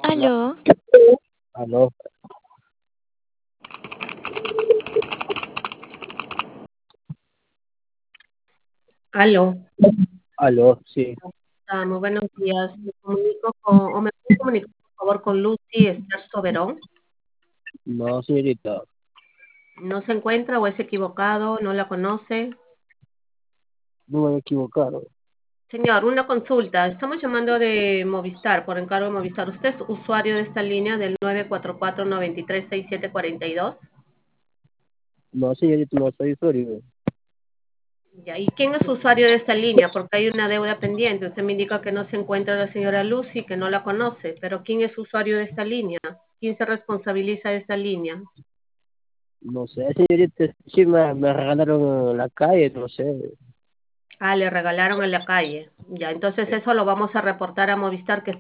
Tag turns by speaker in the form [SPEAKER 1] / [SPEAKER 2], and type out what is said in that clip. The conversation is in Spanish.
[SPEAKER 1] Hola,
[SPEAKER 2] Aló,
[SPEAKER 1] aló,
[SPEAKER 3] Aló,
[SPEAKER 1] aló, sí,
[SPEAKER 3] muy buenos días. Me comunico con, o me puedo comunicar, por favor, con Lucy Esther Soberón.
[SPEAKER 1] no, señorita,
[SPEAKER 3] ¿No se encuentra o es equivocado? ¿No la conoce?
[SPEAKER 1] no me he equivocado.
[SPEAKER 3] Señor, una consulta. Estamos llamando de Movistar, por encargo de Movistar. ¿Usted es usuario de esta línea del 944-936742?
[SPEAKER 1] No, señorita, no soy usuario.
[SPEAKER 3] Ya, ¿y quién es usuario de esta línea? Porque hay una deuda pendiente. Usted me indica que no se encuentra la señora Lucy, que no la conoce, pero ¿quién es usuario de esta línea? ¿Quién se responsabiliza de esta línea?
[SPEAKER 1] No sé, señorita, sí me regalaron en la calle, no sé.
[SPEAKER 3] Ah, le regalaron en la calle. Ya, entonces eso lo vamos a reportar a Movistar, que